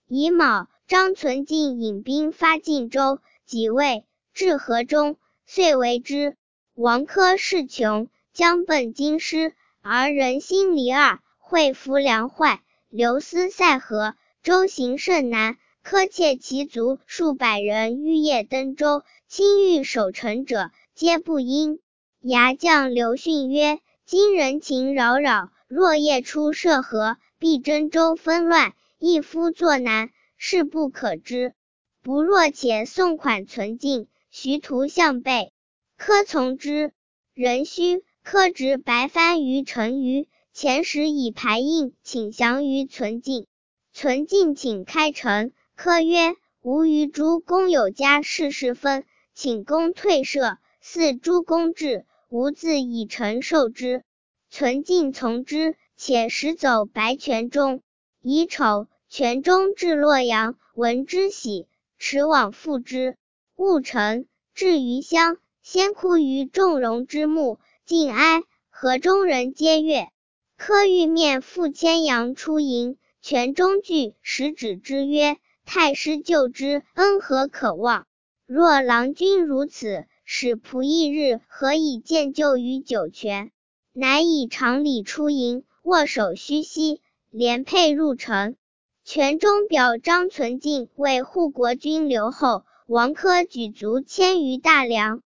乙卯，张存敬引兵发晋州，己未，至河中，遂为之。王珂势穷，将奔京师，而人心离二，会服粮坏，流失塞河，舟行甚难。珂切其族数百人欲夜登舟，亲欲守城者，皆不应。牙将刘训曰：今人情扰扰，若夜出涉河，必征舟纷乱，一夫作难，事不可知。不若且送款存敬，徐图向背。珂从之。壬戌，珂执白帆于陈馀，遣使以牌印请降于存敬。存敬请开城，珂曰：吾与诸公有家事分，请公退赦，似诸公至，吾自以城受之。存敬从之，且使走白泉中。乙丑，泉中至洛阳，闻之喜，驰往赴之。戊辰，至余乡，先哭于仲荣之墓，尽哀，河中人皆悦。珂欲面赴牵羊出营，泉中惧，使止之曰：太师救之，恩何可忘？若郎君如此，使仆役日何以见救于酒泉？乃以常礼出营，握手虚膝，连辔入城。泉中表张存敬为护国军留后，王珂举卒1000余大梁。